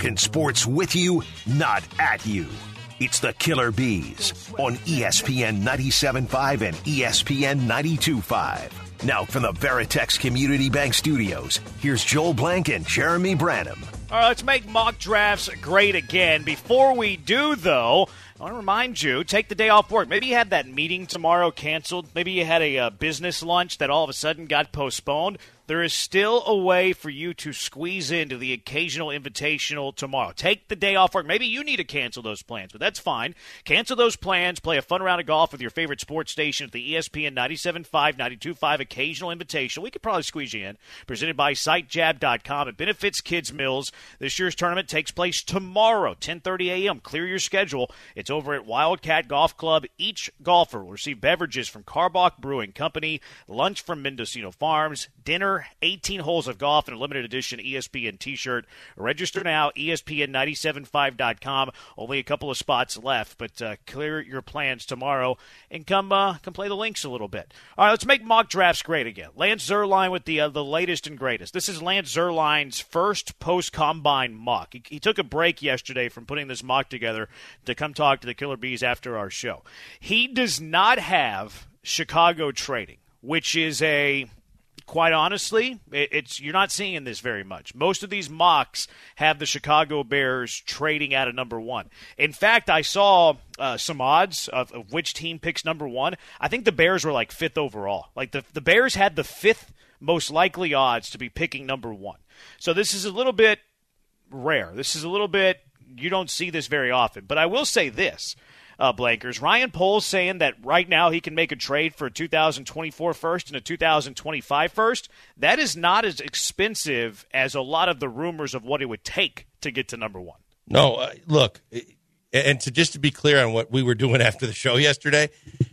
Talking sports with you, not at you. It's the Killer Bees on ESPN 97.5 and ESPN 92.5. Now from the Veritex Community Bank Studios, here's Joel Blank and Jeremy Branham. All right, let's make mock drafts great again. Before we do, though, I want to remind you, take the day off work. Maybe you had that meeting tomorrow canceled. Maybe you had a business lunch that all of a sudden got postponed. There is still a way for you to squeeze into the occasional invitational tomorrow. Take the day off work. Maybe you need to cancel those plans, but that's fine. Cancel those plans. Play a fun round of golf with your favorite sports station at the ESPN 97.5, 92.5 occasional invitation. We could probably squeeze you in. Presented by SiteJab.com. It benefits Kids Mills. This year's tournament takes place tomorrow, 10:30 a.m. Clear your schedule. It's over at Wildcat Golf Club. Each golfer will receive beverages from Carbach Brewing Company, lunch from Mendocino Farms, dinner, 18 holes of golf, and a limited edition ESPN t-shirt. Register now, ESPN975.com. Only a couple of spots left, but clear your plans tomorrow and come play the links a little bit. All right, let's make mock drafts great again. Lance Zierlein with the latest and greatest. This is Lance Zierlein's first post-combine mock. He took a break yesterday from putting this mock together to come talk to the Killer Bees after our show. He does not have Chicago trading, which is quite honestly, you're not seeing this very much. Most of these mocks have the Chicago Bears trading out of number one. In fact, I saw some odds of which team picks number one. I think the Bears were like fifth overall. Like the Bears had the fifth most likely odds to be picking number one. So this is a little bit rare. You don't see this very often. But I will say this. Blankers. Ryan Poles saying that right now he can make a trade for a 2024 first and a 2025 first. That is not as expensive as a lot of the rumors of what it would take to get to number one. No, look, and just to be clear on what we were doing after the show yesterday,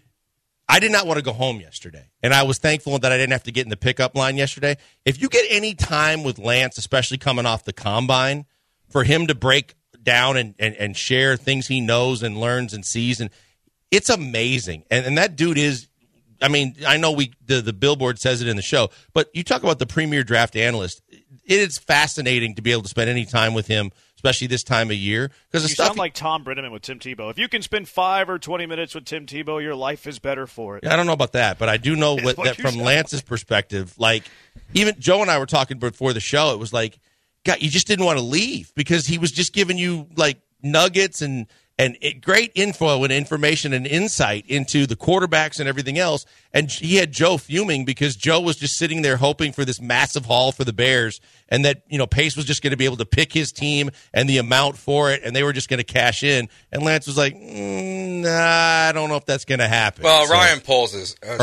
I did not want to go home yesterday, and I was thankful that I didn't have to get in the pickup line yesterday. If you get any time with Lance, especially coming off the combine, for him to break down and share things he knows and learns and sees, and it's amazing. And that dude is, I mean, I know the billboard says it in the show, but you talk about the premier draft analyst. It is fascinating to be able to spend any time with him, especially this time of year. Because you sound like Tom Brenneman with Tim Tebow. If you can spend 5 or 20 minutes with Tim Tebow, your life is better for it. Yeah, I don't know about that, but I do know that from Lance's perspective, like even Joe and I were talking before the show, it was like, God, you just didn't want to leave because he was just giving you like nuggets and great info and information and insight into the quarterbacks and everything else. And he had Joe fuming because Joe was just sitting there hoping for this massive haul for the Bears and that, Pace was just going to be able to pick his team and the amount for it, and they were just going to cash in. And Lance was like, nah, I don't know if that's going to happen. Well, Ryan Poles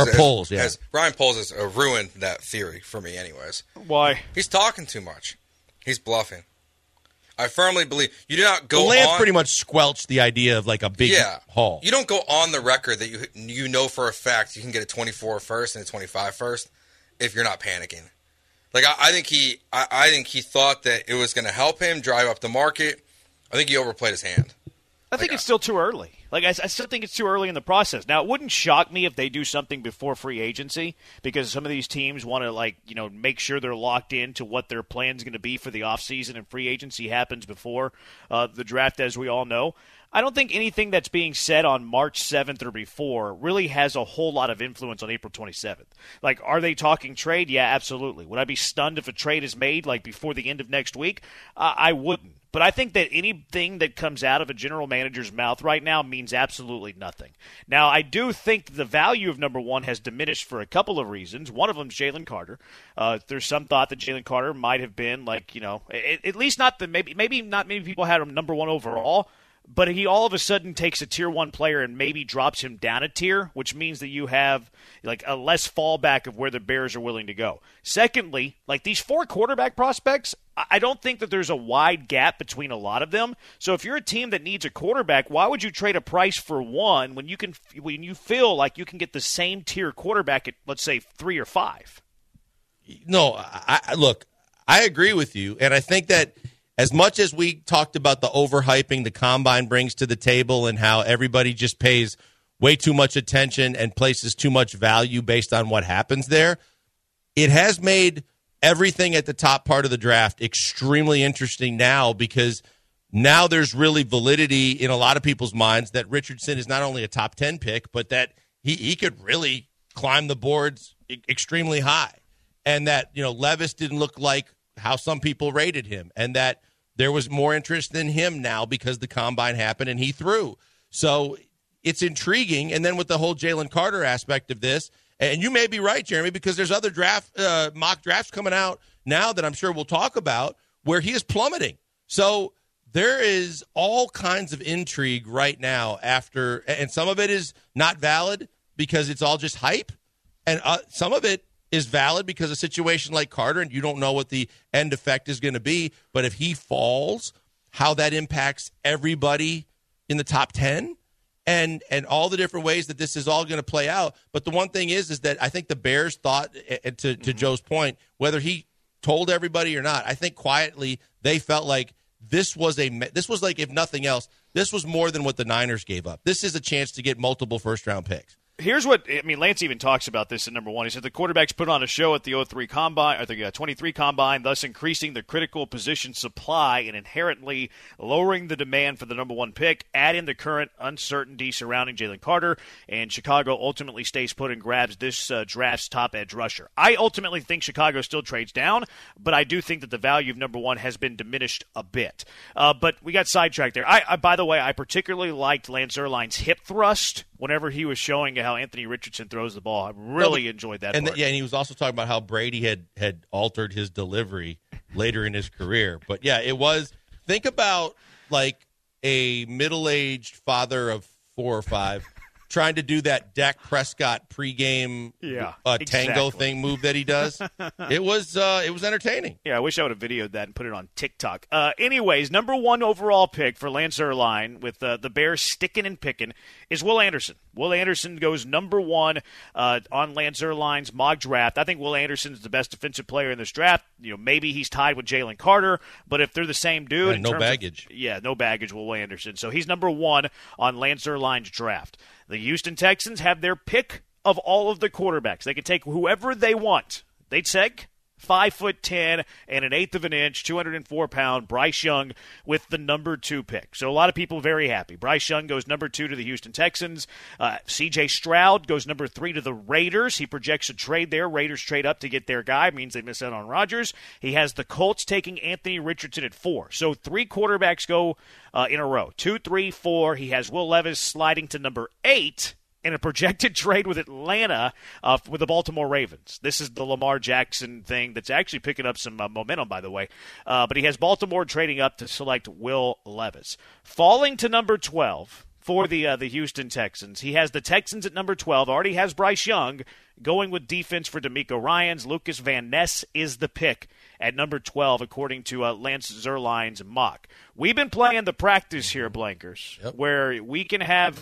Ryan Poles has ruined that theory for me anyways. Why? He's talking too much. He's bluffing. I firmly believe you do not go Lance pretty much squelched the idea of like a big haul. You don't go on the record that you know for a fact you can get a 24 first and a 25 first if you're not panicking. Like I think he thought that it was going to help him drive up the market. I think he overplayed his hand. I think it's still too early. Like I still think it's too early in the process. Now, it wouldn't shock me if they do something before free agency because some of these teams want to make sure they're locked into what their plan's going to be for the offseason, and free agency happens before the draft, as we all know. I don't think anything that's being said on March 7th or before really has a whole lot of influence on April 27th. Like, are they talking trade? Yeah, absolutely. Would I be stunned if a trade is made like before the end of next week? I wouldn't. But I think that anything that comes out of a general manager's mouth right now means absolutely nothing. Now, I do think the value of number one has diminished for a couple of reasons. One of them is Jalen Carter. There's some thought that Jalen Carter might have been at least not maybe not many people had him number one overall. But he all of a sudden takes a tier one player and maybe drops him down a tier, which means that you have like a less fallback of where the Bears are willing to go. Secondly, like these 4 quarterback prospects, I don't think that there's a wide gap between a lot of them. So if you're a team that needs a quarterback, why would you trade a price for one when you feel like you can get the same tier quarterback at, let's say, 3 or 5? No, I agree with you, and I think that as much as we talked about the overhyping the combine brings to the table and how everybody just pays way too much attention and places too much value based on what happens there, it has made everything at the top part of the draft extremely interesting now because now there's really validity in a lot of people's minds that Richardson is not only a top 10 pick, but that he could really climb the boards extremely high. And that, Levis didn't look like how some people rated him, and that there was more interest in him now because the combine happened and he threw. So it's intriguing. And then with the whole Jalen Carter aspect of this, and you may be right, Jeremy, because there's other mock drafts coming out now that I'm sure we'll talk about where he is plummeting. So there is all kinds of intrigue right now and some of it is not valid because it's all just hype, and some of it is valid because a situation like Carter, and you don't know what the end effect is going to be, but if he falls, how that impacts everybody in the top 10 and all the different ways that this is all going to play out. But the one thing is that I think the Bears thought, to Joe's point, whether he told everybody or not, I think quietly they felt like this was like, if nothing else, this was more than what the Niners gave up. This is a chance to get multiple first-round picks. Here's what Lance even talks about this in number one. He said the quarterbacks put on a show at the 03 combine, or the 23 combine, thus increasing the critical position supply and inherently lowering the demand for the number one pick, adding the current uncertainty surrounding Jalen Carter, and Chicago ultimately stays put and grabs this draft's top edge rusher. I ultimately think Chicago still trades down, but I do think that the value of number one has been diminished a bit. But we got sidetracked there. By the way, I particularly liked Lance Zierlein's hip thrust whenever he was showing how Anthony Richardson throws the ball. I really enjoyed that part. And he was also talking about how Brady had altered his delivery later in his career. But, yeah, it was – think about, like, a middle-aged father of 4 or 5 trying to do that Dak Prescott pregame tango thing move that he does. It was entertaining. Yeah, I wish I would have videoed that and put it on TikTok. Anyways, number one overall pick for Lance Zierlein with the Bears sticking and picking is Will Anderson. Will Anderson goes number one on Lance Zierlein's mock draft. I think Will Anderson is the best defensive player in this draft. Maybe he's tied with Jalen Carter, but if they're the same dude, and no baggage. No baggage. Will Anderson. So he's number one on Lance Zierlein's draft. The Houston Texans have their pick of all of the quarterbacks. They could take whoever they want. They'd take 5'10" and an eighth of an inch, 204-pound Bryce Young with the number 2 pick. So a lot of people very happy. Bryce Young goes number 2 to the Houston Texans. C.J. Stroud goes number 3 to the Raiders. He projects a trade there. Raiders trade up to get their guy. Means they miss out on Rodgers. He has the Colts taking Anthony Richardson at 4. So 3 quarterbacks go in a row. 2, 3, 4. He has Will Levis sliding to number 8. In a projected trade with Atlanta with the Baltimore Ravens. This is the Lamar Jackson thing that's actually picking up some momentum, by the way. But he has Baltimore trading up to select Will Levis. Falling to number 12 for the Houston Texans. He has the Texans at number 12. Already has Bryce Young going with defense for DeMeco Ryans. Lucas Van Ness is the pick at number 12, according to Lance Zierlein's mock. We've been playing the practice here, Blankers, where we can have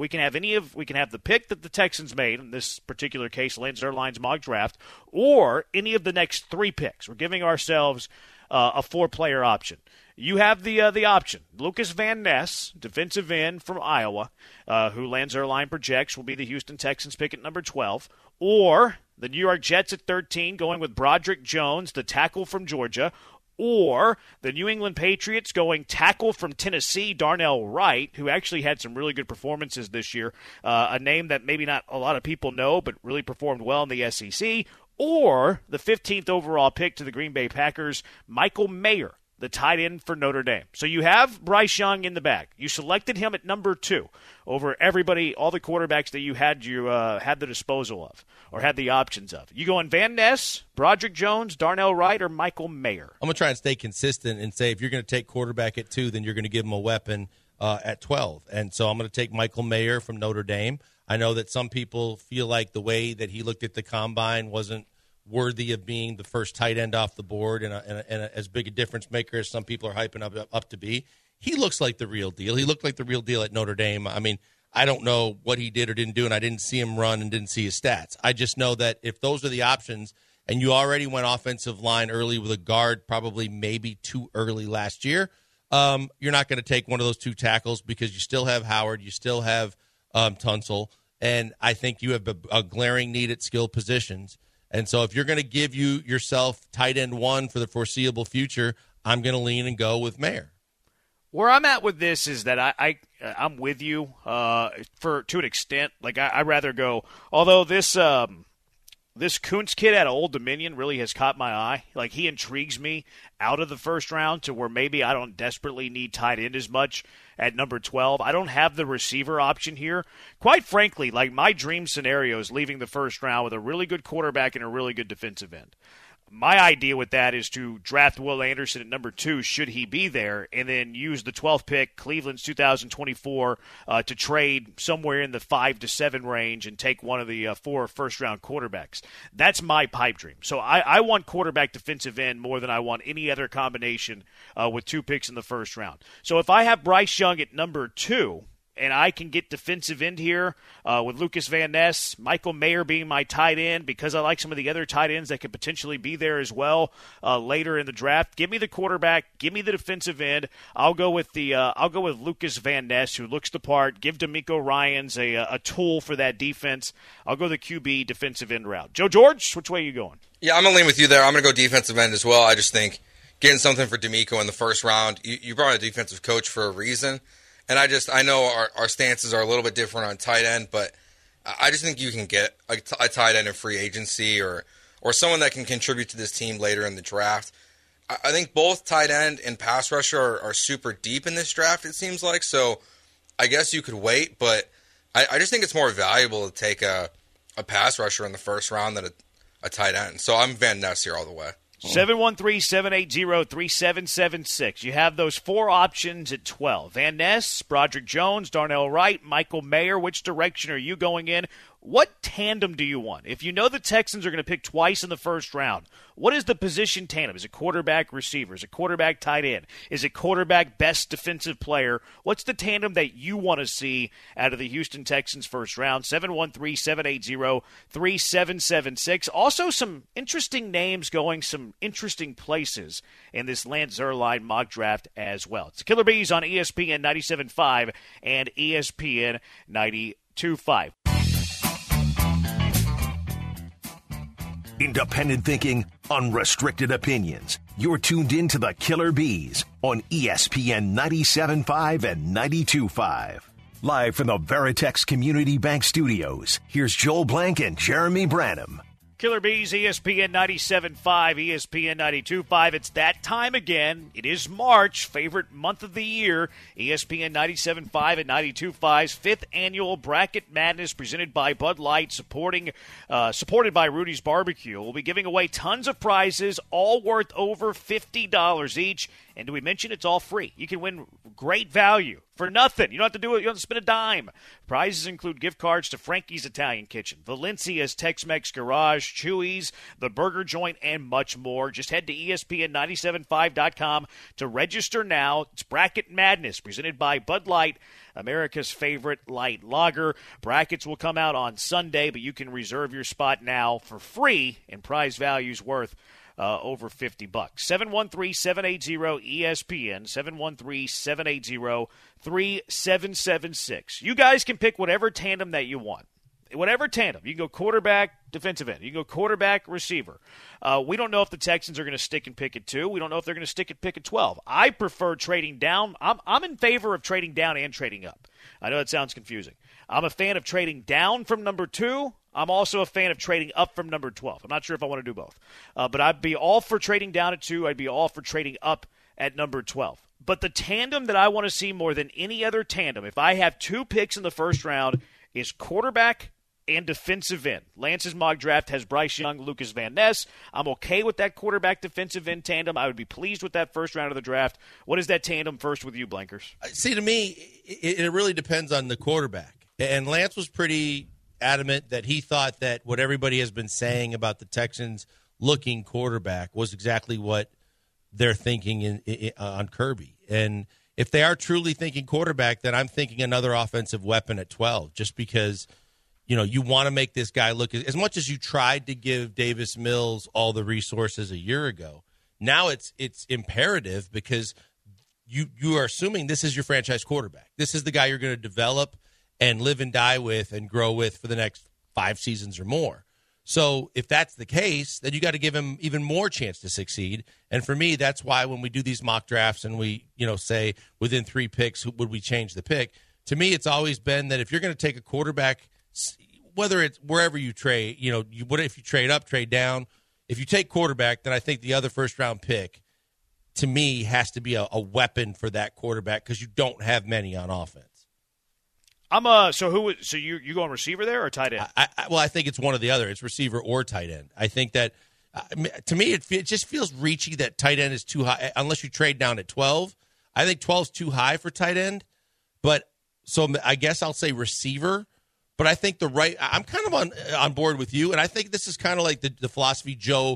the pick that the Texans made in this particular case, Lance Zierlein's mock draft, or any of the next 3 picks. We're giving ourselves a 4-player option. You have the option. Lucas Van Ness, defensive end from Iowa, who Lance Zierlein projects will be the Houston Texans pick at number 12, or the New York Jets at 13 going with Broderick Jones, the tackle from Georgia, or the New England Patriots going tackle from Tennessee, Darnell Wright, who actually had some really good performances this year, a name that maybe not a lot of people know but really performed well in the SEC, or the 15th overall pick to the Green Bay Packers, Michael Mayer, the tight end for Notre Dame. So you have Bryce Young in the bag. You selected him at number 2 over everybody, all the quarterbacks that you had the disposal of or had the options of. You going Van Ness, Broderick Jones, Darnell Wright, or Michael Mayer? I'm going to try and stay consistent and say if you're going to take quarterback at 2, then you're going to give him a weapon at 12. And so I'm going to take Michael Mayer from Notre Dame. I know that some people feel like the way that he looked at the combine wasn't worthy of being the first tight end off the board and as big a difference maker as some people are hyping up to be. He looks like the real deal. He looked like the real deal at Notre Dame. I mean, I don't know what he did or didn't do, and I didn't see him run and didn't see his stats. I just know that if those are the options, and you already went offensive line early with a guard, probably maybe too early last year, you're not going to take one of those 2 tackles because you still have Howard, you still have Tunsil, and I think you have a glaring need at skill positions. And so if you're going to give yourself tight end 1 for the foreseeable future, I'm going to lean and go with Mayer. Where I'm at with this is that I'm with to an extent. Like I'd rather go. Although this Kuntz kid out of Old Dominion really has caught my eye. Like he intrigues me out of the first round to where maybe I don't desperately need tight end as much at number 12. I don't have the receiver option here. Quite frankly, like my dream scenario is leaving the first round with a really good quarterback and a really good defensive end. My idea with that is to draft Will Anderson at number 2, should he be there, and then use the 12th pick, Cleveland's 2024, to trade somewhere in the 5 to 7 range and take one of the 4 first-round quarterbacks. That's my pipe dream. So I want quarterback defensive end more than I want any other combination with 2 picks in the first round. So if I have Bryce Young at number 2, and I can get defensive end here with Lucas Van Ness, Michael Mayer being my tight end because I like some of the other tight ends that could potentially be there as well later in the draft. Give me the quarterback, give me the defensive end. I'll go with Lucas Van Ness, who looks the part. Give DeMeco Ryans a tool for that defense. I'll go the QB defensive end route. Joe George, which way are you going? Yeah, I'm gonna lean with you there. I'm gonna go defensive end as well. I just think getting something for DeMeco in the first round. You brought a defensive coach for a reason. And I know our stances are a little bit different on tight end, but I just think you can get a tight end in free agency or someone that can contribute to this team later in the draft. I think both tight end and pass rusher are super deep in this draft, it seems like. So I guess you could wait, but I just think it's more valuable to take a pass rusher in the first round than a tight end. So I'm Van Ness here all the way. 713-780-3776. You have those 4 options at 12. Van Ness, Broderick Jones, Darnell Wright, Michael Mayer. Which direction are you going in? What tandem do you want? If you know the Texans are going to pick twice in the first round, what is the position tandem? Is it quarterback receiver? Is it quarterback tight end? Is it quarterback best defensive player? What's the tandem that you want to see out of the Houston Texans first round? 713-780-3776. Also some interesting names going some interesting places in this Lance Zierlein mock draft as well. It's the Killer Bees on ESPN 97.5 and ESPN 92.5. Independent thinking, unrestricted opinions. You're tuned in to the Killer Bees on ESPN 97.5 and 92.5. Live from the Veritex Community Bank Studios, here's Joel Blank and Jeremy Branham. Killer Bees, ESPN 97.5, ESPN 92.5. It's that time again. It is March, favorite month of the year. ESPN 97.5 and 92.5's 5th annual Bracket Madness presented by Bud Light, supported by Rudy's Barbecue. We'll be giving away tons of prizes, all worth over $50 each. And do we mention it's all free? You can win great value for nothing. You don't have to do it. You don't have to spend a dime. Prizes include gift cards to Frankie's Italian Kitchen, Valencia's Tex-Mex Garage, Chewy's, The Burger Joint, and much more. Just head to ESPN975.com to register now. It's Bracket Madness presented by Bud Light, America's favorite light lager. Brackets will come out on Sunday, but you can reserve your spot now for free, and prize values worth over $50. 713-780-ESPN, 713-780-3776. You guys can pick whatever tandem that you want. Whatever tandem. You can go quarterback, defensive end. You can go quarterback, receiver. We don't know if the Texans are going to stick and pick at 2. We don't know if they're going to stick and pick at 12. I prefer trading down. I'm in favor of trading down and trading up. I know that sounds confusing. I'm a fan of trading down from number 2. I'm also a fan of trading up from number 12. I'm not sure if I want to do both. But I'd be all for trading down at 2. I'd be all for trading up at number 12. But the tandem that I want to see more than any other tandem, if I have 2 picks in the first round, is quarterback and defensive end. Lance's mock draft has Bryce Young, Lucas Van Ness. I'm okay with that quarterback defensive end tandem. I would be pleased with that first round of the draft. What is that tandem first with you, Blankers? See, to me, it really depends on the quarterback. And Lance was pretty adamant that he thought that what everybody has been saying about the Texans looking quarterback was exactly what they're thinking on Kirby. And if they are truly thinking quarterback, then I'm thinking another offensive weapon at 12, just because – you want to make this guy look as much as you tried to give Davis Mills all the resources a year ago. Now it's imperative because you are assuming this is your franchise quarterback. This is the guy you're going to develop and live and die with and grow with for the next 5 seasons or more. So if that's the case, then you got to give him even more chance to succeed. And for me, that's why when we do these mock drafts and we, say within 3 picks, would we change the pick? To me, it's always been that if you're going to take a quarterback, whether it's wherever you trade, if you trade up, trade down, if you take quarterback, then I think the other first-round pick, to me, has to be a weapon for that quarterback because you don't have many on offense. So you going receiver there or tight end? I think it's one or the other. It's receiver or tight end. I think that to me it just feels reachy that tight end is too high unless you trade down at 12. I think 12 is too high for tight end. But so I guess I'll say receiver. But I think I'm kind of on board with you, and I think this is kind of like the philosophy Joe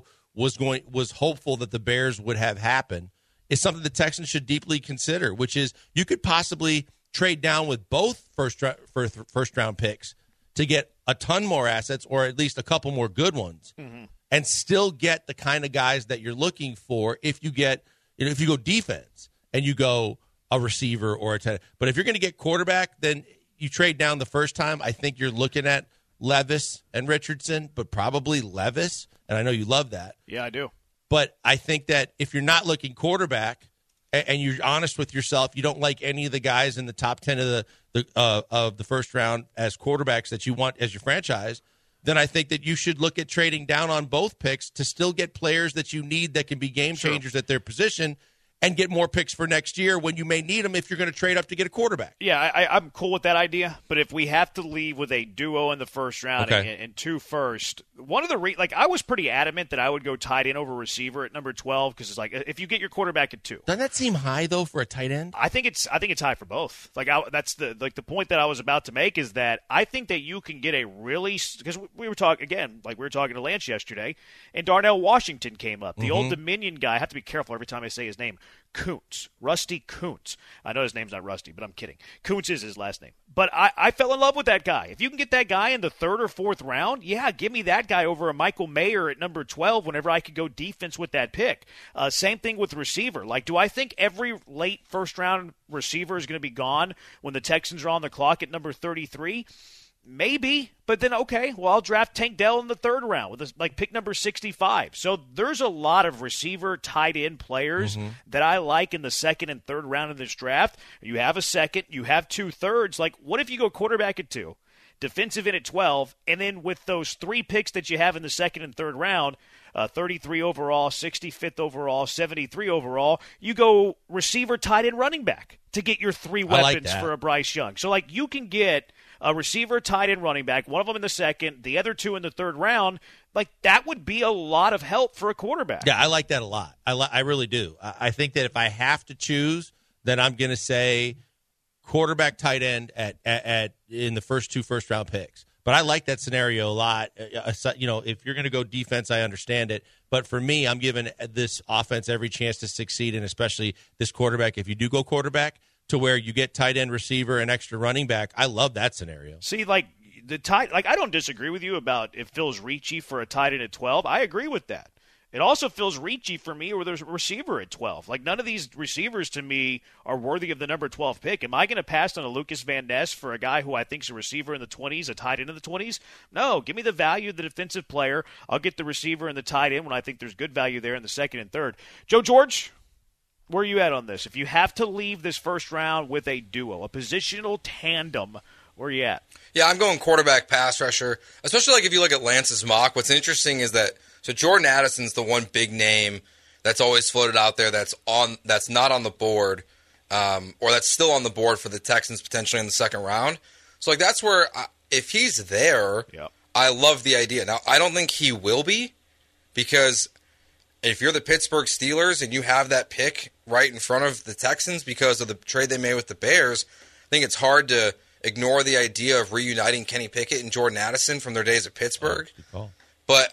was hopeful that the Bears would have happen. Is something the Texans should deeply consider, which is you could possibly trade down with both first round picks to get a ton more assets or at least a couple more good ones, and still get the kind of guys that you're looking for. If you get, if you go defense and you go a receiver or a tight end, but if you're going to get quarterback, then you trade down the first time. I think you're looking at Levis and Richardson, but probably Levis, and I know you love that. Yeah, I do. But I think that if you're not looking quarterback and you're honest with yourself, you don't like any of the guys in the top 10 of the first round as quarterbacks that you want as your franchise, then I think that you should look at trading down on both picks to still get players that you need that can be game changers at their position and get more picks for next year when you may need them if you're going to trade up to get a quarterback. Yeah, I'm cool with that idea. But if we have to leave with a duo in the first round and 2 first, one of the I was pretty adamant that I would go tight end over receiver at number 12 because it's like if you get your quarterback at 2. Doesn't that seem high though for a tight end? I think it's high for both. That's the point that I was about to make is that I think that you can get a really because we were talking to Lance yesterday, and Darnell Washington came up, the Old Dominion guy. I have to be careful every time I say his name. Kuntz, Rusty Kuntz. I know his name's not Rusty, but I'm kidding. Kuntz is his last name. But I fell in love with that guy. If you can get that guy in the 3rd or 4th round, yeah, give me that guy over a Michael Mayer at number 12 whenever I could go defense with that pick. Same thing with receiver. Do I think every late first-round receiver is going to be gone when the Texans are on the clock at number 33? Maybe, but then, okay, well, I'll draft Tank Dell in the 3rd round with pick number 65. So there's a lot of receiver tight end players that I like in the 2nd and 3rd round of this draft. You have a 2nd, you have 2 thirds. What if you go quarterback at 2, defensive end at 12, and then with those 3 picks that you have in the 2nd and 3rd round, 33 overall, 65th overall, 73 overall, you go receiver, tight end, running back to get your 3 weapons for a Bryce Young. So, you can get a receiver, tight end, running back, one of them in the 2nd, the other 2 in the 3rd round. That would be a lot of help for a quarterback. Yeah, I like that a lot. I really do. I think that if I have to choose, then I'm going to say quarterback, tight end at in the first 2 first-round picks. But I like that scenario a lot. If you're going to go defense, I understand it. But for me, I'm giving this offense every chance to succeed, and especially this quarterback. If you do go quarterback, to where you get tight end, receiver, and extra running back. I love that scenario. See, I don't disagree with you about it feels reachy for a tight end at 12. I agree with that. It also feels reachy for me where there's a receiver at 12. None of these receivers to me are worthy of the number 12 pick. Am I going to pass on a Lucas Van Ness for a guy who I think is a receiver in the 20s, a tight end in the 20s? No, give me the value of the defensive player. I'll get the receiver and the tight end when I think there's good value there in the 2nd and 3rd. Joe George? Where are you at on this? If you have to leave this first round with a duo, a positional tandem, where are you at? Yeah, I'm going quarterback pass rusher, especially if you look at Lance's mock. What's interesting is that Jordan Addison's the one big name that's always floated out there that's not on the board or that's still on the board for the Texans potentially in the 2nd round. So that's where if he's there, I love the idea. Now, I don't think he will be because if you're the Pittsburgh Steelers and you have that pick right in front of the Texans because of the trade they made with the Bears, I think it's hard to ignore the idea of reuniting Kenny Pickett and Jordan Addison from their days at Pittsburgh. But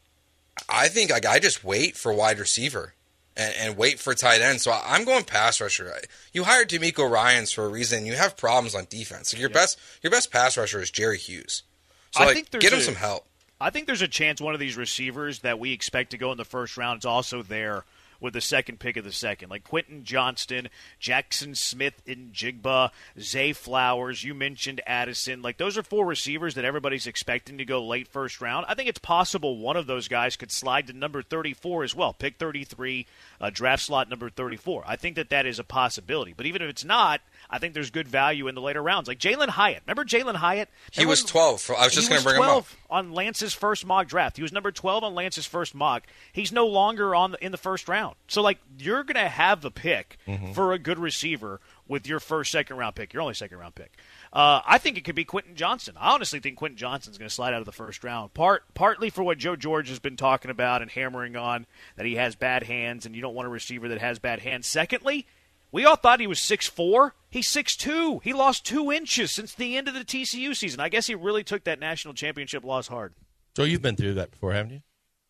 I think I just wait for wide receiver and wait for tight end. So I'm going pass rusher. You hired DeMeco Ryans for a reason. You have problems on defense. Your best pass rusher is Jerry Hughes. So I think get him some help. I think there's a chance one of these receivers that we expect to go in the first round is also there with the second pick of the second, like Quentin Johnston, Jackson Smith and Jigba, Zay Flowers. You mentioned Addison. Like, those are 4 receivers that everybody's expecting to go late first round. I think it's possible one of those guys could slide to number 34 as well, pick 33, draft slot number 34. I think that is a possibility. But even if it's not, I think there's good value in the later rounds. Like Jalen Hyatt. Remember Jalen Hyatt? He was 12. I was just going to bring him up. On Lance's first mock draft. He was number 12 on Lance's first mock. He's no longer in the first round. So, like, you're going to have a pick for a good receiver with your first second-round pick, your only second-round pick. I think it could be Quentin Johnston. I honestly think Quentin Johnston's going to slide out of the first round, partly for what Joe George has been talking about and hammering on, that he has bad hands and you don't want a receiver that has bad hands. Secondly, we all thought he was 6'4". He's 6'2". He lost 2 inches since the end of the TCU season. I guess he really took that national championship loss hard. So you've been through that before, haven't you?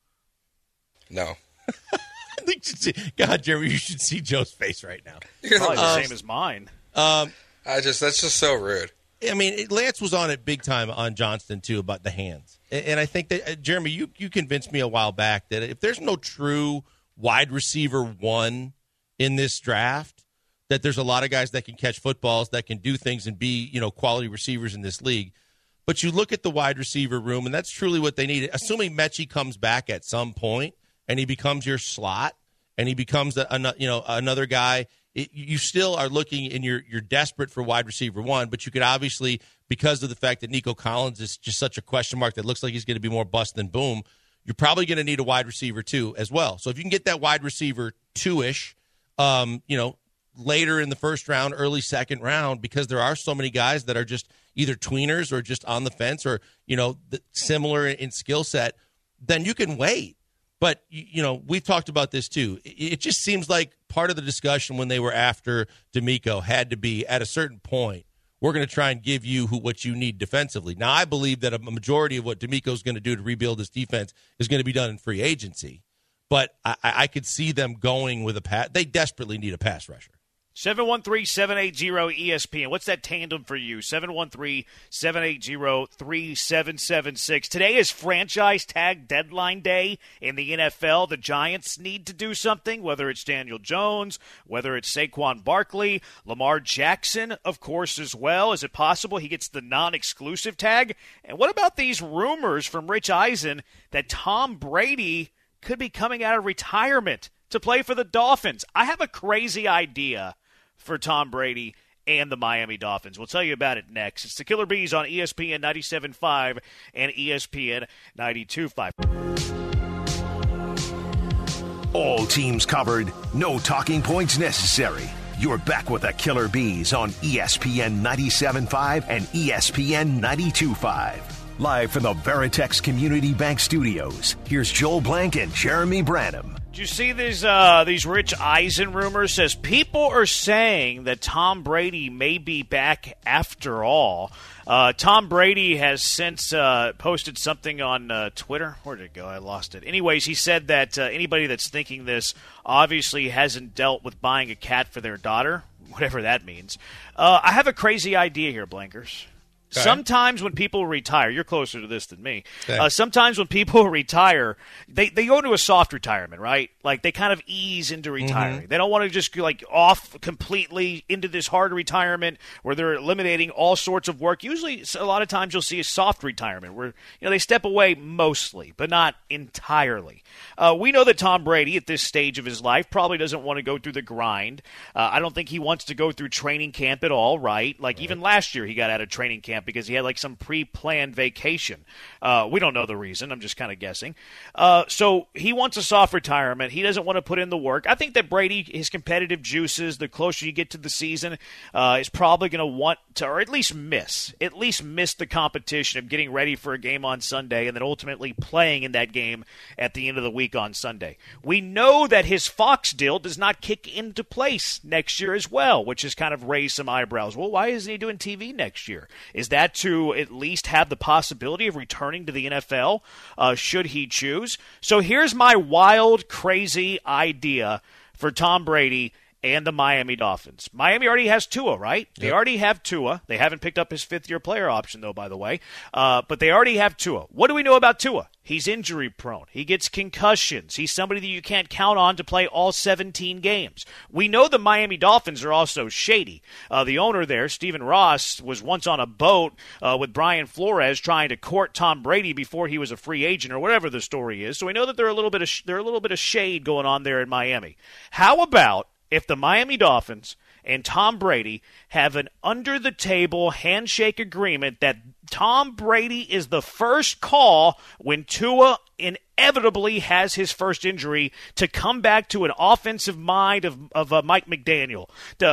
No. I think God, Jeremy, you should see Joe's face right now. Probably the same as mine. That's just so rude. I mean, Lance was on it big time on Johnston, too, about the hands. And I think that, Jeremy, you convinced me a while back that if there's no true wide receiver 1 in this draft, that there's a lot of guys that can catch footballs, that can do things and be, quality receivers in this league. But you look at the wide receiver room, and that's truly what they need. Assuming Mechie comes back at some point and he becomes your slot and he becomes another guy, you still are looking and you're desperate for wide receiver 1, but you could obviously, because of the fact that Nico Collins is just such a question mark that looks like he's going to be more bust than boom, you're probably going to need a wide receiver 2 as well. So if you can get that wide receiver 2-ish, later in the first round, early second round, because there are so many guys that are just either tweeners or just on the fence or, similar in skill set, then you can wait. But, we've talked about this too. It just seems like part of the discussion when they were after DeMeco had to be, at a certain point, we're going to try and give you what you need defensively. Now, I believe that a majority of what DeMeco's going to do to rebuild his defense is going to be done in free agency. But I could see them going with a pass. They desperately need a pass rusher. 713-780-ESPN. What's that tandem for you? 713-780-3776. Today is franchise tag deadline day in the NFL. The Giants need to do something, whether it's Daniel Jones, whether it's Saquon Barkley, Lamar Jackson, of course, as well. Is it possible he gets the non-exclusive tag? And what about these rumors from Rich Eisen that Tom Brady could be coming out of retirement to play for the Dolphins? I have a crazy idea for Tom Brady and the Miami Dolphins. We'll tell you about it next. It's the Killer Bees on ESPN 97.5 and ESPN 92.5. All teams covered, no talking points necessary. You're back with the Killer Bees on ESPN 97.5 and ESPN 92.5. Live from the Veritex Community Bank Studios, here's Joel Blank and Jeremy Branham. Did you see these Rich Eisen rumors? Says people are saying that Tom Brady may be back after all. Tom Brady has since posted something on Twitter. Where did it go? I lost it. Anyways, he said that anybody that's thinking this obviously hasn't dealt with buying a cat for their daughter, whatever that means. I have a crazy idea here, Blankers. Okay. Sometimes when people retire, you're closer to this than me. Okay. Sometimes when people retire, they go into a soft retirement, right? Like they kind of ease into retiring. Mm-hmm. They don't want to just go like off completely into this hard retirement where they're eliminating all sorts of work. Usually, a lot of times you'll see a soft retirement where they step away mostly, but not entirely. We know that Tom Brady at this stage of his life probably doesn't want to go through the grind. I don't think he wants to go through training camp at all, right? Like even last year he got out of training camp because he had like some pre-planned vacation. We don't know the reason. I'm just kind of guessing. So he wants a soft retirement. He doesn't want to put in the work. I think that Brady, his competitive juices, the closer you get to the season, is probably going to want to, or at least miss the competition of getting ready for a game on Sunday and then ultimately playing in that game at the end of the week on Sunday. We know that his Fox deal does not kick into place next year as well, which has kind of raised some eyebrows. Well, why isn't he doing TV next year? Is that to at least have the possibility of returning to the NFL should he choose? So here's my wild, crazy idea for Tom Brady and the Miami Dolphins. Miami already has Tua, right? Yep. They already have Tua. They haven't picked up his fifth-year player option, though, by the way. But they already have Tua. What do we know about Tua? He's injury-prone. He gets concussions. He's somebody that you can't count on to play all 17 games. We know the Miami Dolphins are also shady. The owner there, Stephen Ross, was once on a boat with Brian Flores trying to court Tom Brady before he was a free agent or whatever the story is. So we know that there's a little bit of shade going on there in Miami. How about if the Miami Dolphins and Tom Brady have an under-the-table handshake agreement that Tom Brady is the first call when Tua inevitably has his first injury to come back to an offensive mind of Mike McDaniels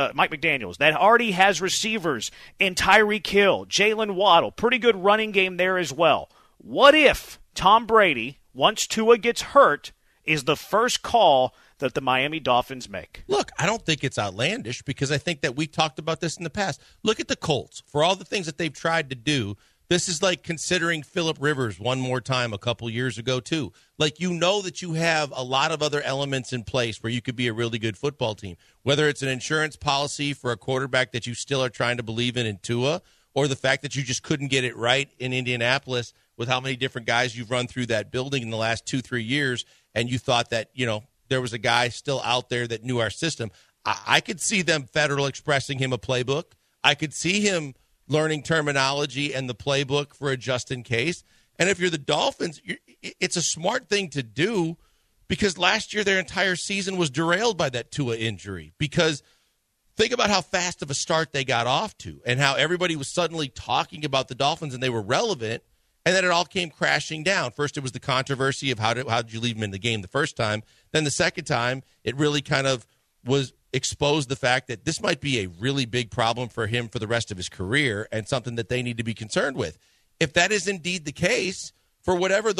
that already has receivers in Tyreek Hill, Jalen Waddle, pretty good running game there as well. What if Tom Brady, once Tua gets hurt, is the first call that the Miami Dolphins make? Look, I don't think it's outlandish because I think that we talked about this in the past. Look at the Colts. For all the things that they've tried to do, this is like considering Phillip Rivers one more time a couple years ago, too. Like, you know that you have a lot of other elements in place where you could be a really good football team, whether it's an insurance policy for a quarterback that you still are trying to believe in Tua, or the fact that you just couldn't get it right in Indianapolis with how many different guys you've run through that building in the last 2-3 years, and you thought that, there was a guy still out there that knew our system. I could see them Federal Expressing him a playbook. I could see him learning terminology and the playbook for a just in case. And if you're the Dolphins, it's a smart thing to do because last year their entire season was derailed by that Tua injury. Because think about how fast of a start they got off to and how everybody was suddenly talking about the Dolphins and they were relevant. And then it all came crashing down. First, it was the controversy of how did you leave him in the game the first time. Then the second time, it really kind of was exposed the fact that this might be a really big problem for him for the rest of his career and something that they need to be concerned with. If that is indeed the case, for whatever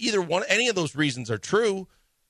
any of those reasons are true,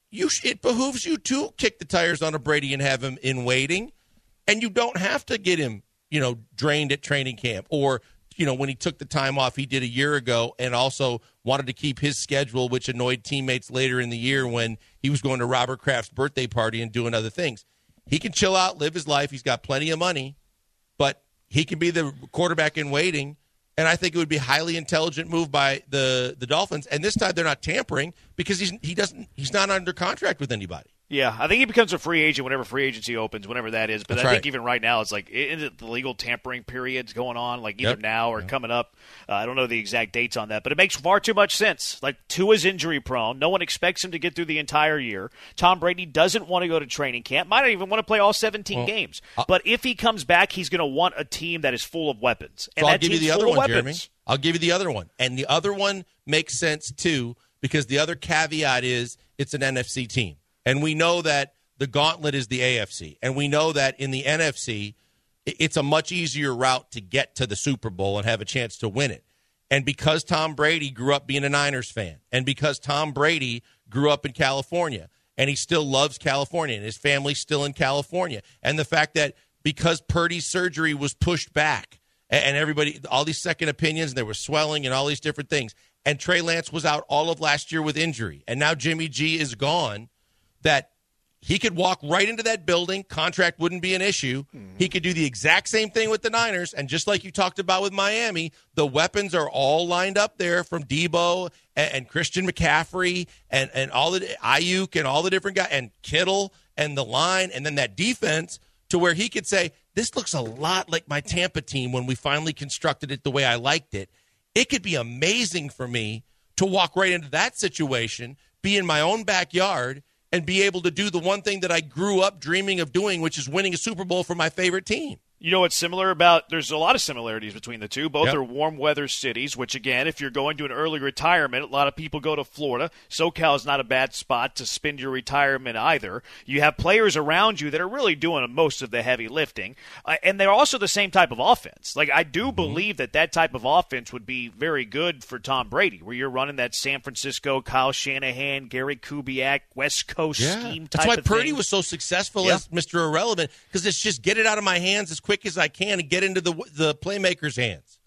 it behooves you to kick the tires on a Brady and have him in waiting. And you don't have to get him, drained at training camp or when he took the time off he did a year ago and also wanted to keep his schedule, which annoyed teammates later in the year when he was going to Robert Kraft's birthday party and doing other things. He can chill out, live his life. He's got plenty of money, but he can be the quarterback in waiting. And I think it would be a highly intelligent move by the Dolphins. And this time they're not tampering because he's not under contract with anybody. Yeah, I think he becomes a free agent whenever free agency opens, whenever that is. But I think even right now it's like the legal tampering period's going on, like either now or coming up. I don't know the exact dates on that, but it makes far too much sense. Like, Tua's injury prone. No one expects him to get through the entire year. Tom Brady doesn't want to go to training camp. Might not even want to play all 17 games. But if he comes back, he's going to want a team that is full of weapons. And so I'll give you the other one, Jeremy. I'll give you the other one. And the other one makes sense, too, because the other caveat is it's an NFC team. And we know that the gauntlet is the AFC. And we know that in the NFC, it's a much easier route to get to the Super Bowl and have a chance to win it. And because Tom Brady grew up being a Niners fan, and because Tom Brady grew up in California, and he still loves California, and his family's still in California, and the fact that because Purdy's surgery was pushed back, and everybody, all these second opinions, and there was swelling and all these different things, and Trey Lance was out all of last year with injury, and now Jimmy G is gone, that he could walk right into that building. Contract wouldn't be an issue. Mm-hmm. He could do the exact same thing with the Niners. And just like you talked about with Miami, the weapons are all lined up there from Debo and Christian McCaffrey and all the Ayuk and all the different guys and Kittle and the line and then that defense to where he could say, this looks a lot like my Tampa team when we finally constructed it the way I liked it. It could be amazing for me to walk right into that situation, be in my own backyard, and be able to do the one thing that I grew up dreaming of doing, which is winning a Super Bowl for my favorite team. You know what's similar about – there's a lot of similarities between the two. Both are warm weather cities, which, again, if you're going to an early retirement, a lot of people go to Florida. SoCal is not a bad spot to spend your retirement either. You have players around you that are really doing most of the heavy lifting. And they're also the same type of offense. Like, I do believe that type of offense would be very good for Tom Brady, where you're running that San Francisco, Kyle Shanahan, Gary Kubiak, West Coast scheme type of thing. That's why Purdy was so successful as Mr. Irrelevant, because it's just get it out of my hands as quick as I can and get into the playmaker's hands.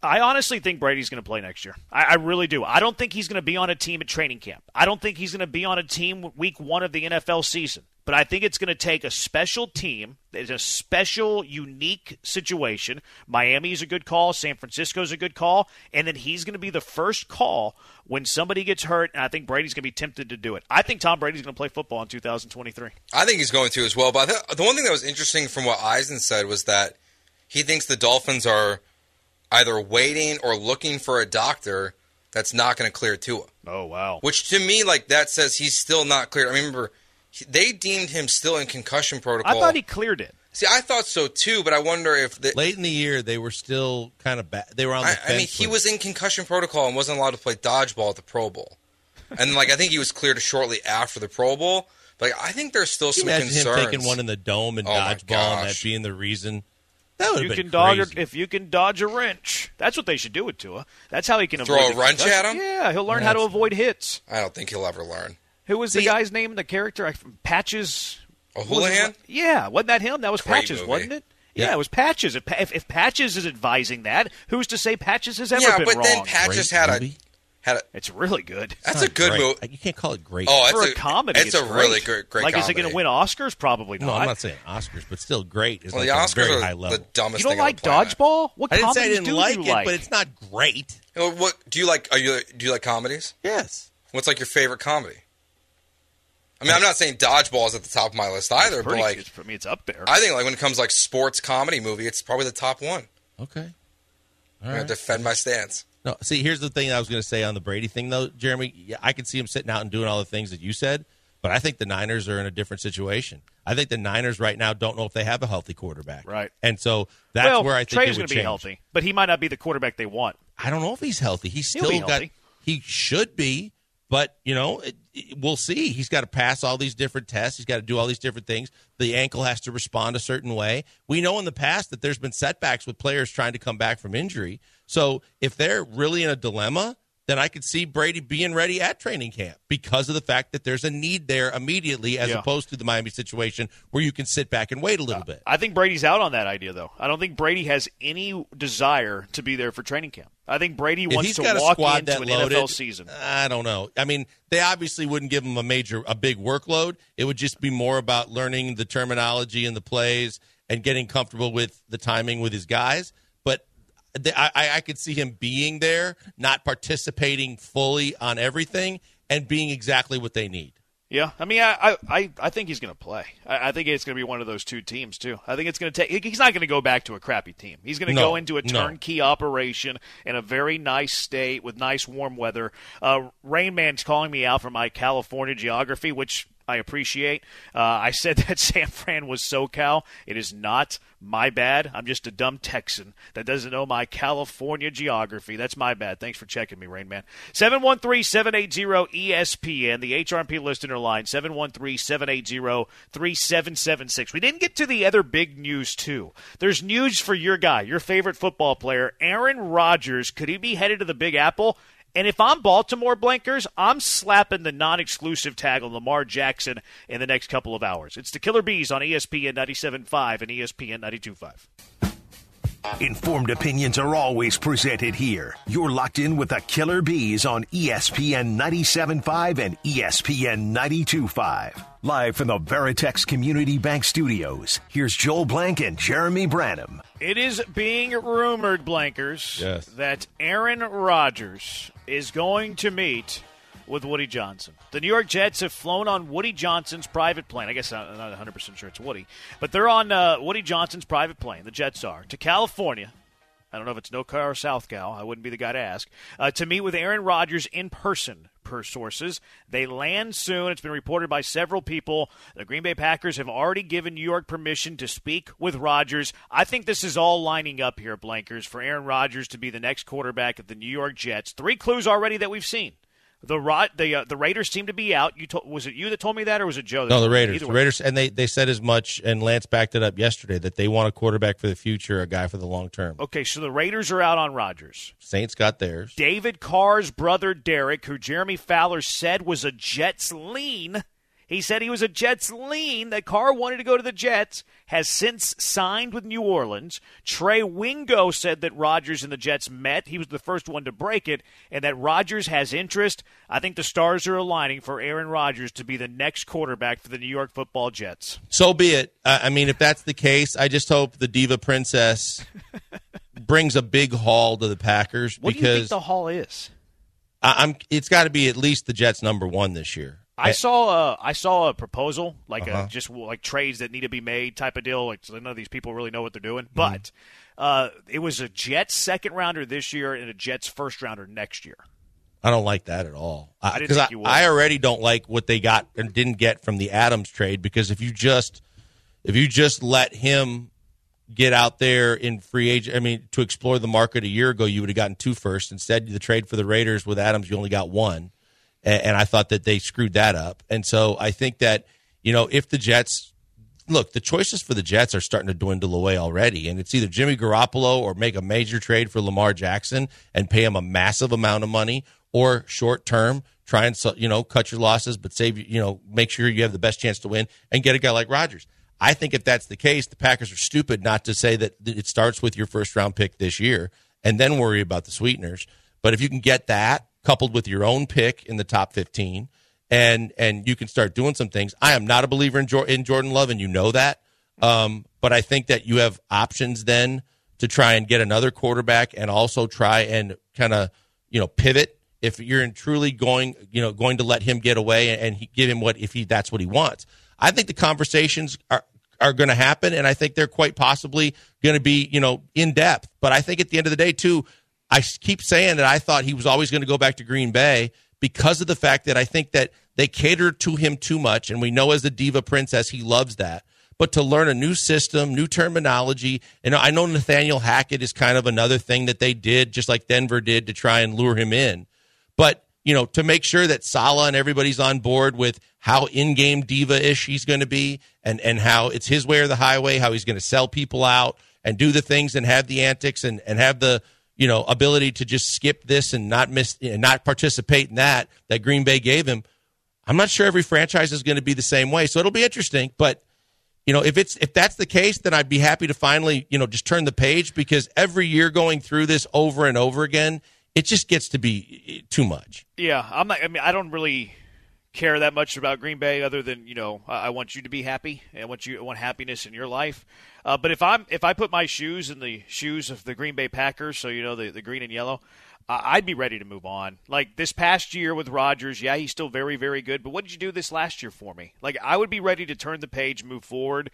I honestly think Brady's going to play next year. I really do. I don't think he's going to be on a team at training camp. I don't think he's going to be on a team week 1 of the NFL season. But I think it's going to take a special team. It's a special, unique situation. Miami's a good call. San Francisco's a good call. And then he's going to be the first call when somebody gets hurt, and I think Brady's going to be tempted to do it. I think Tom Brady's going to play football in 2023. I think he's going to as well. But the one thing that was interesting from what Eisen said was that he thinks the Dolphins are either waiting or looking for a doctor that's not going to clear Tua. Oh, wow. Which to me, like, that says he's still not cleared. I remember they deemed him still in concussion protocol. I thought he cleared it. See, I thought so too, but I wonder if late in the year they were still kind of bad. They were on the fence. I mean, he was in concussion protocol and wasn't allowed to play dodgeball at the Pro Bowl. And like I think he was cleared shortly after the Pro Bowl. But like, I think there's still some concerns. Him taking one in the dome and dodgeball and that being the reason. That would have been crazy. If you can dodge a wrench, that's what they should do with Tua. That's how he can throw a wrench at him. Yeah, he'll learn how to avoid hits. I don't think he'll ever learn. Who was the guy's name? The character Patches. O'Houlihan? Yeah, wasn't that him? That was Great Patches, movie. wasn't it? Yeah, it was Patches. If Patches is advising that, who's to say Patches has ever been wrong? Yeah, but then Patches had a. It's really good. That's a good movie. You can't call it great. Oh, for a comedy, it's a really great like, comedy. Is it going to win Oscars? Probably not. No, I'm not saying Oscars, but still great. It's well, like the Oscars very are high level. the dumbest thing thing on the planet. You don't like dodgeball? What I didn't say I comedies didn't do like you it, like? but it's not great. You know, what do you like? Do you like comedies? Yes. What's like your favorite comedy? I mean, I'm not saying dodgeball is at the top of my list either, but like for me, it's up there. I think like when it comes to like sports comedy movie, it's probably the top one. Okay. I'm going to defend my stance. No, see, here's the thing I was going to say on the Brady thing, though, Jeremy. Yeah, I could see him sitting out and doing all the things that you said, but I think the Niners are in a different situation. I think the Niners right now don't know if they have a healthy quarterback. Right. And so that's where I think Trey's it would be change. healthy, but he might not be the quarterback they want. I don't know if he's healthy. He's He'll still be got healthy. He should be, but, we'll see. He's got to pass all these different tests. He's got to do all these different things. The ankle has to respond a certain way. We know in the past that there's been setbacks with players trying to come back from injury. So if they're really in a dilemma, then I could see Brady being ready at training camp because of the fact that there's a need there immediately as opposed to the Miami situation where you can sit back and wait a little bit. I think Brady's out on that idea, though. I don't think Brady has any desire to be there for training camp. I think Brady wants to walk into an NFL season. I don't know. I mean, they obviously wouldn't give him a big workload. It would just be more about learning the terminology and the plays and getting comfortable with the timing with his guys. But I could see him being there, not participating fully on everything, and being exactly what they need. Yeah, I mean, I think he's going to play. I think it's going to be one of those two teams, too. I think it's going to take – he's not going to go back to a crappy team. He's going to go into a turnkey operation in a very nice state with nice warm weather. Rain Man's calling me out for my California geography, which I appreciate. I said that San Fran was SoCal. It is not. My bad. I'm just a dumb Texan that doesn't know my California geography. That's my bad. Thanks for checking me, Rain Man. 713-780-ESPN, the HRP listener line, 713-780-3776. We didn't get to the other big news, too. There's news for your guy, your favorite football player, Aaron Rodgers. Could he be headed to the Big Apple? And if I'm Baltimore, Blankers, I'm slapping the non-exclusive tag on Lamar Jackson in the next couple of hours. It's the Killer Bees on ESPN 97.5 and ESPN 92.5. Informed opinions are always presented here. You're locked in with the Killer Bees on ESPN 97.5 and ESPN 92.5. Live from the Veritex Community Bank Studios, here's Joel Blank and Jeremy Branham. It is being rumored, Blankers, that Aaron Rodgers is going to meet with Woody Johnson. The New York Jets have flown on Woody Johnson's private plane. I guess I'm not 100% sure it's Woody. But they're on Woody Johnson's private plane, the Jets are, to California. I don't know if it's NorCal or South Cal. I wouldn't be the guy to ask. To meet with Aaron Rodgers in person, per sources. They land soon. It's been reported by several people. The Green Bay Packers have already given New York permission to speak with Rodgers. I think this is all lining up here, Blankers, for Aaron Rodgers to be the next quarterback of the New York Jets. 3 clues already that we've seen. The Raiders seem to be out. Was it you that told me that, or was it Joe? No, the Raiders. The Raiders, and they said as much, and Lance backed it up yesterday, that they want a quarterback for the future, a guy for the long term. Okay, so the Raiders are out on Rodgers. Saints got theirs. David Carr's brother, Derek, who Jeremy Fowler said was a Jets lean, He said he was a Jets lean, that Carr wanted to go to the Jets, has since signed with New Orleans. Trey Wingo said that Rodgers and the Jets met. He was the first one to break it, and that Rodgers has interest. I think the stars are aligning for Aaron Rodgers to be the next quarterback for the New York Football Jets. So be it. I mean, if that's the case, I just hope the Diva Princess brings a big haul to the Packers. What do you think the haul is? It's got to be at least the Jets' number one this year. I saw a proposal, like just like trades that need to be made type of deal. Like, so none of these people really know what they're doing. But it was a Jets second rounder this year and a Jets first rounder next year. I don't like that at all. I didn't think you would. I already don't like what they got and didn't get from the Adams trade, because if you just let him get out there in free agent, I mean, to explore the market a year ago, you would have gotten 2 firsts. Instead, the trade for the Raiders with Adams, you only got 1. And I thought that they screwed that up. And so I think that, if the Jets – look, the choices for the Jets are starting to dwindle away already. And it's either Jimmy Garoppolo or make a major trade for Lamar Jackson and pay him a massive amount of money, or short-term, try and cut your losses but save make sure you have the best chance to win and get a guy like Rodgers. I think if that's the case, the Packers are stupid not to say that it starts with your first-round pick this year and then worry about the sweeteners. But if you can get that coupled with your own pick in the top 15, and you can start doing some things. I am not a believer in Jordan Love, and you know that. But I think that you have options then to try and get another quarterback and also try and kind of, pivot if you're truly going to let him get away and give him that's what he wants. I think the conversations are going to happen, and I think they're quite possibly going to be, in depth. But I think at the end of the day, too, I keep saying that I thought he was always going to go back to Green Bay because of the fact that I think that they cater to him too much, and we know as the Diva Princess he loves that. But to learn a new system, new terminology, and I know Nathaniel Hackett is kind of another thing that they did, just like Denver did, to try and lure him in. But, to make sure that Saleh and everybody's on board with how in-game diva-ish he's going to be and how it's his way or the highway, how he's going to sell people out and do the things and have the antics and have the ability to just skip this and not miss and not participate in that Green Bay gave him. I'm not sure every franchise is going to be the same way, so it'll be interesting. But if that's the case, then I'd be happy to finally just turn the page, because every year going through this over and over again, it just gets to be too much. Yeah, I don't really care that much about Green Bay, other than I want you to be happy. I want happiness in your life. But if I put my shoes in the shoes of the Green Bay Packers, so the green and yellow, I'd be ready to move on. Like this past year with Rodgers, yeah, he's still very, very good. But what did you do this last year for me? Like, I would be ready to turn the page, move forward.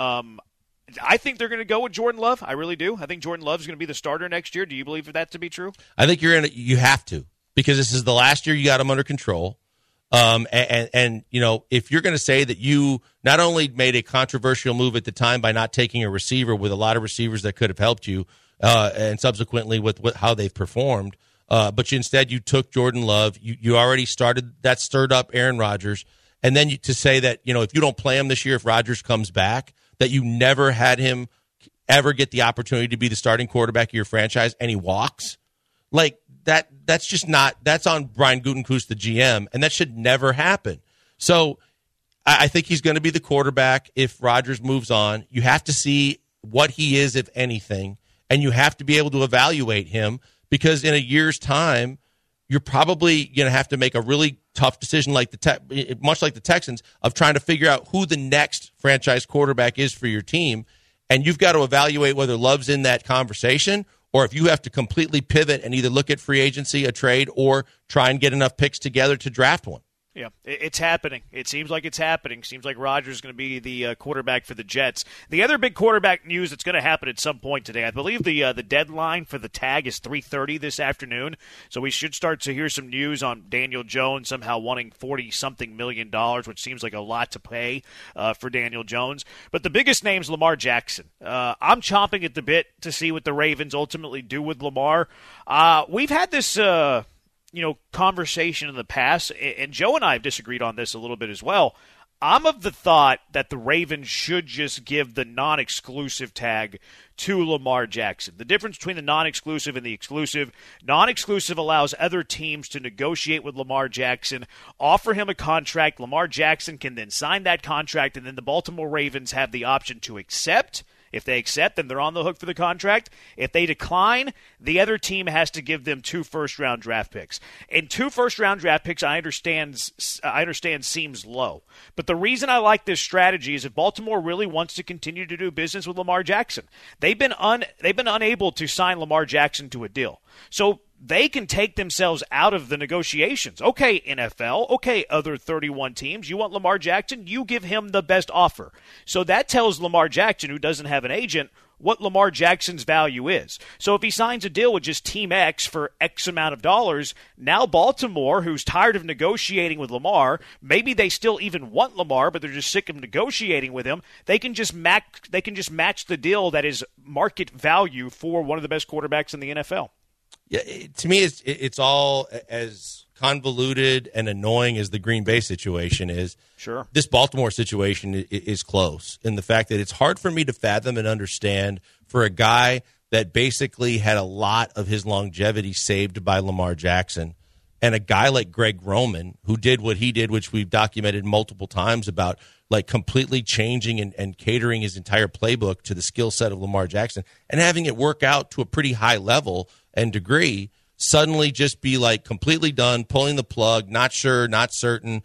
I think they're going to go with Jordan Love. I really do. I think Jordan Love's going to be the starter next year. Do you believe that to be true? I think you have to, because this is the last year you got him under control. And if you're going to say that you not only made a controversial move at the time by not taking a receiver with a lot of receivers that could have helped you, and subsequently with how they've performed, but instead you took Jordan Love, you already started that, stirred up Aaron Rodgers, and then to say that if you don't play him this year, if Rodgers comes back, that you never had him ever get the opportunity to be the starting quarterback of your franchise, and he walks like that. That's just not. That's on Brian Gutekunst, the GM, and that should never happen. So I think he's going to be the quarterback if Rodgers moves on. You have to see what he is, if anything, and you have to be able to evaluate him, because in a year's time, you're probably going to have to make a really tough decision, much like the Texans, of trying to figure out who the next franchise quarterback is for your team. And you've got to evaluate whether Love's in that conversation, or if you have to completely pivot and either look at free agency, a trade, or try and get enough picks together to draft one. Yeah, it's happening. It seems like it's happening. Seems like Rodgers is going to be the quarterback for the Jets. The other big quarterback news that's going to happen at some point today, I believe the deadline for the tag is 3:30 this afternoon, so we should start to hear some news on Daniel Jones somehow wanting $40-something million, which seems like a lot to pay for Daniel Jones. But the biggest name's Lamar Jackson. I'm chomping at the bit to see what the Ravens ultimately do with Lamar. We've had this conversation in the past, and Joe and I have disagreed on this a little bit as well. I'm of the thought that the Ravens should just give the non-exclusive tag to Lamar Jackson. The difference between the non-exclusive and the exclusive, non-exclusive allows other teams to negotiate with Lamar Jackson, offer him a contract. Lamar Jackson can then sign that contract, and then the Baltimore Ravens have the option to accept. If they accept, then they're on the hook for the contract. If they decline, the other team has to give them 2 first-round draft picks. And 2 first-round draft picks, I understand seems low. But the reason I like this strategy is if Baltimore really wants to continue to do business with Lamar Jackson, they've been unable to sign Lamar Jackson to a deal. So they can take themselves out of the negotiations. Okay, NFL, okay, other 31 teams, you want Lamar Jackson, you give him the best offer. So that tells Lamar Jackson, who doesn't have an agent, what Lamar Jackson's value is. So if he signs a deal with just Team X for X amount of dollars, now Baltimore, who's tired of negotiating with Lamar, maybe they still even want Lamar, but they're just sick of negotiating with him, they can just match the deal that is market value for one of the best quarterbacks in the NFL. Yeah, to me, it's all as convoluted and annoying as the Green Bay situation is. Sure. This Baltimore situation is close in the fact that it's hard for me to fathom and understand for a guy that basically had a lot of his longevity saved by Lamar Jackson and a guy like Greg Roman who did what he did, which we've documented multiple times about like completely changing and catering his entire playbook to the skill set of Lamar Jackson and having it work out to a pretty high level and degree, suddenly just be like completely done, pulling the plug, not sure, not certain,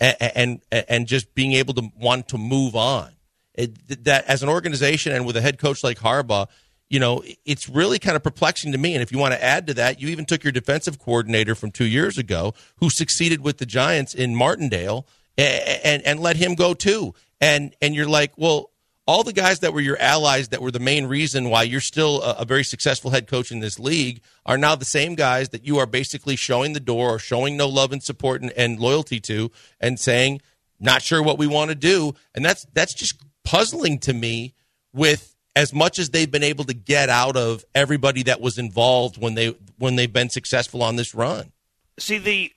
and just being able to want to move on. That as an organization and with a head coach like Harbaugh, you know, it's really kind of perplexing to me. And if you want to add to that, you even took your defensive coordinator from 2 years ago who succeeded with the Giants in Martindale and let him go too. And you're like, well, all the guys that were your allies that were the main reason why you're still a very successful head coach in this league are now the same guys that you are basically showing the door or showing no love and support and loyalty to and saying, not sure what we want to do. And that's just puzzling to me with as much as they've been able to get out of everybody that was involved when they've been successful on this run. See,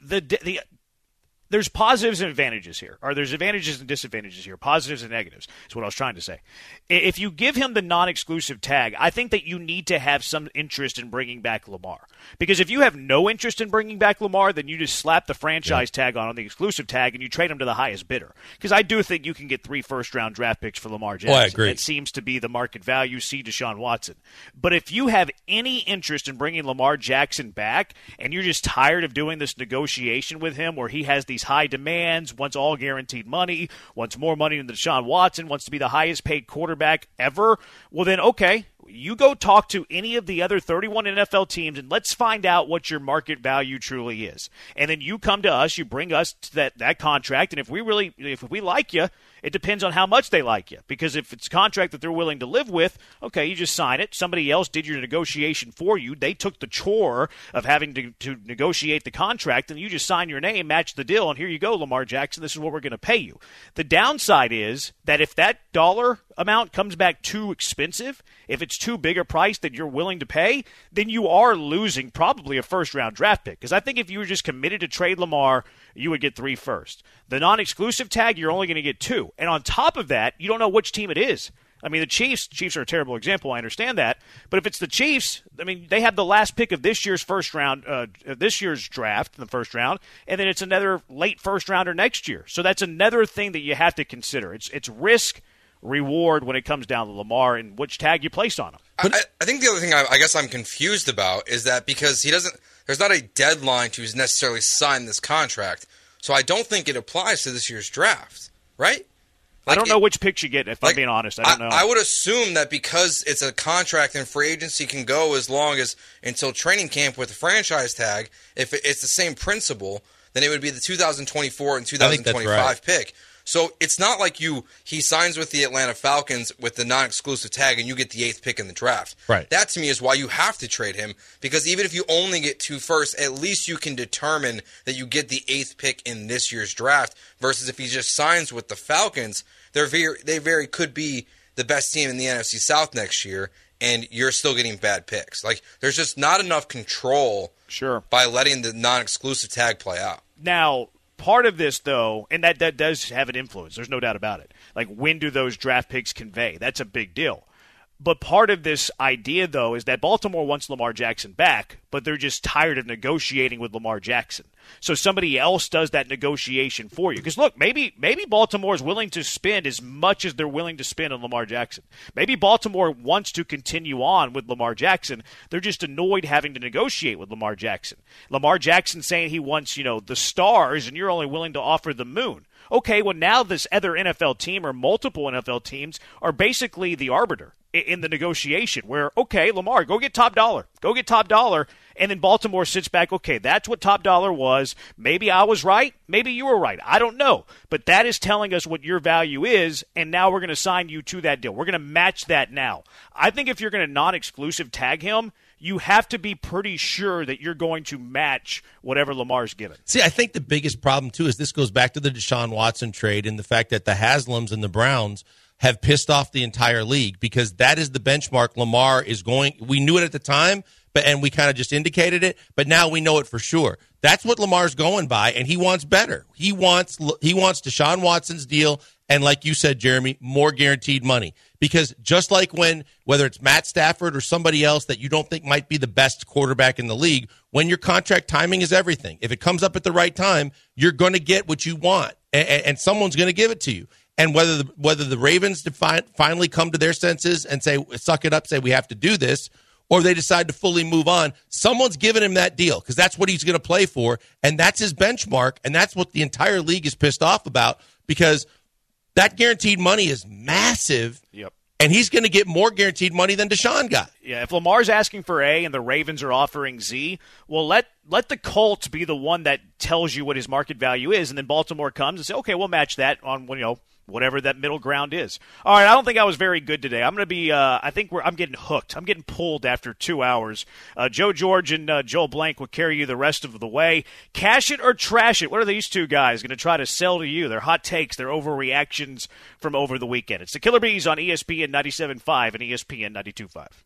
there's positives and advantages here, or there's advantages and disadvantages here, positives and negatives is what I was trying to say. If you give him the non-exclusive tag, I think that you need to have some interest in bringing back Lamar. Because if you have no interest in bringing back Lamar, then you just slap the franchise tag on the exclusive tag and you trade him to the highest bidder. Because I do think you can get 3 first-round draft picks for Lamar Jackson. Oh, I agree. It seems to be the market value. See Deshaun Watson. But if you have any interest in bringing Lamar Jackson back and you're just tired of doing this negotiation with him where he has these high demands, wants all guaranteed money, wants more money than Deshaun Watson, wants to be the highest paid quarterback ever, well then, okay, you go talk to any of the other 31 NFL teams and let's find out what your market value truly is. And then you come to us, you bring us to that contract, and if we like you, it depends on how much they like you. Because if it's a contract that they're willing to live with, okay, you just sign it. Somebody else did your negotiation for you. They took the chore of having to negotiate the contract, and you just sign your name, match the deal, and here you go, Lamar Jackson, this is what we're going to pay you. The downside is that if that dollar amount comes back too expensive, if it's too big a price that you're willing to pay, then you are losing probably a first-round draft pick. Because I think if you were just committed to trade Lamar, you would get 3 first. The non-exclusive tag, you're only going to get 2. And on top of that, you don't know which team it is. I mean, the Chiefs are a terrible example. I understand that. But if it's the Chiefs, I mean, they have the last pick of this year's this year's draft in the first round, and then it's another late first rounder next year. So that's another thing that you have to consider. It's risk reward when it comes down to Lamar and which tag you place on him. I think the other thing I guess I'm confused about is that because there's not a deadline to necessarily sign this contract, so I don't think it applies to this year's draft, right? I don't know which picks you get, if I'm being honest. I don't know. I would assume that because it's a contract and free agency can go as long as until training camp with the franchise tag, if it's the same principle, then it would be the 2024 and 2025 pick. So it's not like he signs with the Atlanta Falcons with the non-exclusive tag and you get the 8th pick in the draft. Right. That to me is why you have to trade him, because even if you only get 2 first, at least you can determine that you get the 8th pick in this year's draft, versus if he just signs with the Falcons, they very could be the best team in the NFC South next year, and you're still getting bad picks. Like, there's just not enough control by letting the non-exclusive tag play out. Now, part of this, though, and that does have an influence. There's no doubt about it. Like, when do those draft picks convey? That's a big deal. But part of this idea, though, is that Baltimore wants Lamar Jackson back, but they're just tired of negotiating with Lamar Jackson. So somebody else does that negotiation for you. Because, look, maybe Baltimore is willing to spend as much as they're willing to spend on Lamar Jackson. Maybe Baltimore wants to continue on with Lamar Jackson. They're just annoyed having to negotiate with Lamar Jackson. Lamar Jackson saying he wants, the stars, and you're only willing to offer the moon. Okay, well, now this other NFL team or multiple NFL teams are basically the arbiter in the negotiation where, okay, Lamar, go get top dollar. Go get top dollar. And then Baltimore sits back, okay, that's what top dollar was. Maybe I was right. Maybe you were right. I don't know. But that is telling us what your value is, and now we're going to sign you to that deal. We're going to match that now. I think if you're going to non-exclusive tag him, you have to be pretty sure that you're going to match whatever Lamar's given. See, I think the biggest problem, too, is this goes back to the Deshaun Watson trade and the fact that the Haslams and the Browns have pissed off the entire league because that is the benchmark Lamar is going. We knew it at the time, and we kind of just indicated it, but now we know it for sure. That's what Lamar's going by, and he wants better. He wants Deshaun Watson's deal, and like you said, Jeremy, more guaranteed money. Because just like whether it's Matt Stafford or somebody else that you don't think might be the best quarterback in the league, when your contract timing is everything. If it comes up at the right time, you're going to get what you want, and someone's going to give it to you. And whether the Ravens finally come to their senses and say, suck it up, say we have to do this, or they decide to fully move on, someone's giving him that deal because that's what he's going to play for, and that's his benchmark, and that's what the entire league is pissed off about because that guaranteed money is massive. Yep. And he's going to get more guaranteed money than Deshaun got. Yeah, if Lamar's asking for A and the Ravens are offering Z, well, let the Colts be the one that tells you what his market value is, and then Baltimore comes and say, okay, we'll match that on whatever that middle ground is. All right, I don't think I was very good today. I'm going to be. I'm getting hooked. I'm getting pulled after 2 hours. Joe George and Joel Blank will carry you the rest of the way. Cash it or trash it. What are these two guys going to try to sell to you? Their hot takes, their overreactions from over the weekend. It's the Killer Bees on ESPN 97.5 and ESPN 92.5.